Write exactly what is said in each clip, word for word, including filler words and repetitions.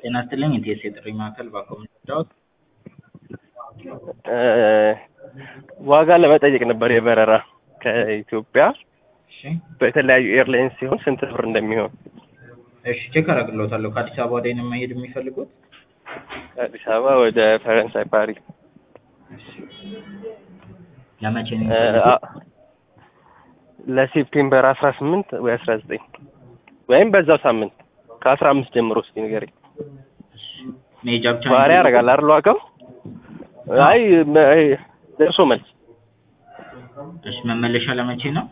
ጤና ይስጥልኝ የኢቲኤስ የጥሪ ማዕከል ባኮመን ዳውት ዋጋ ለመጠየቅ ነበር የበረራ ከኢትዮጵያ እሺ በተለያዩ ኤርላይንስ ሲሆን ስንት ብር እንደሚሆን እሺ ቼክ አደርግልዎታለሁ ከአዲስ አበባ ወደ ነው መሄድ የሚፈልጉት አዲስ አበባ ወደ ፈረንሳይ ፓሪስ ለመቼ ነው የሚፈልጉት ለሴፕቴምበር አስራ ስምንት ወይ አስራ ዘጠኝ ወይም በዛው ሳምንት ከአስራ አምስት ጀምሮ እስኪ ንገረኝ መሄጃ ብቻ ባሪ ያደርጋል አይደል ዋጋው አይ ደርሶ መልስ እሺ መመለሻ ለመቼ ነው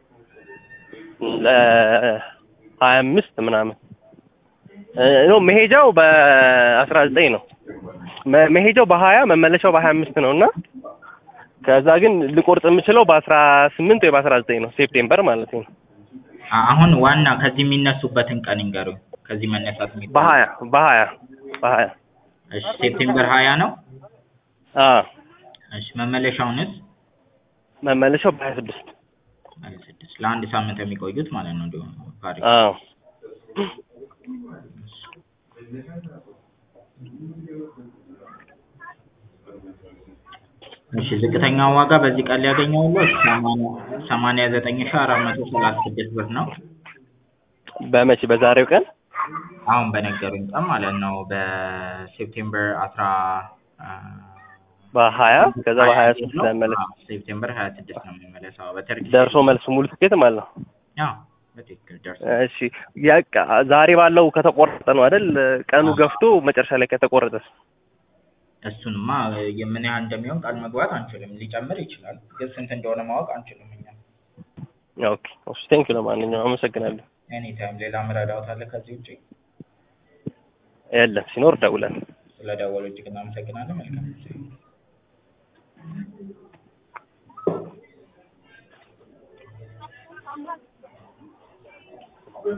ለሀያ አምስት ምናምን ነው መሄጃው በአስራ ዘጠኝ ነው መሄጃው በሀያ መመለሻው በሀያ አምስት ነውና ከዛ ግን ልቆርጥ የምችለው በአስራ ስምንት ወይ በአስራ ዘጠኝ ነው ሴፕቴምበር ማለት ነው አሁን ዋና ከዚህ የሚነሱበትን ቀን እንገሩኝ ከዚህ መነሳት የሚባል በሀያ በሀያ በሀያ እሺ ሴፕቴምበር ሀያ ነው አዎ እሺ መመለሻውንስ መመለሻው በሀያ ስድስት ሀያ ስድስት ለአንድ ሳምንት የሚቆዩት ማለት ነው እንደው ፓሪስ አዎ እሺ ዝቅተኛው ዋጋ በዚህ ቀን ሊያገኘው ነው ሰማንያ ዘጠኝ ሺህ አራት መቶ ሰላሳ ስድስት ብር ነው በመቼ በዛሬው ቀን አሁን በነገሩኝ ቀን ማለት ነው በሴፕቴምበር አስራ በሀያ ከዛ በሀያ ሶስት ለመለስ ሴፕቴምበር ሀያ ስድስት ነው የሚመለሰው በተርኪ ደርሶ መልስ ሙሉ ትኬት ማለት ነው አዎ በትክክል ደርሶ እሺ ያቃ ዛሬ ባለው ከተቆረጠ ነው አይደል ቀኑ ገፍቶ መጨረሻ ላይ ከተቆረጠ እሱንማ የምን ያህል እንደሚሆን ቃል መግባት አንችልም ሊጨምር ይችላል ግን ስንት እንደሆነ ማወቅ አንችልም እኛ ኦኬ ኦኬ ቴንክ ዩ ለማንኛውም አመሰግናለሁ ኤኒ ታይም ሌላ መረዳት አለ ከዚህ ውጪ የለም ሲኖር ደውለን ስለደወሉ እጅግ እናመሰግናለን መልካም ጊዜ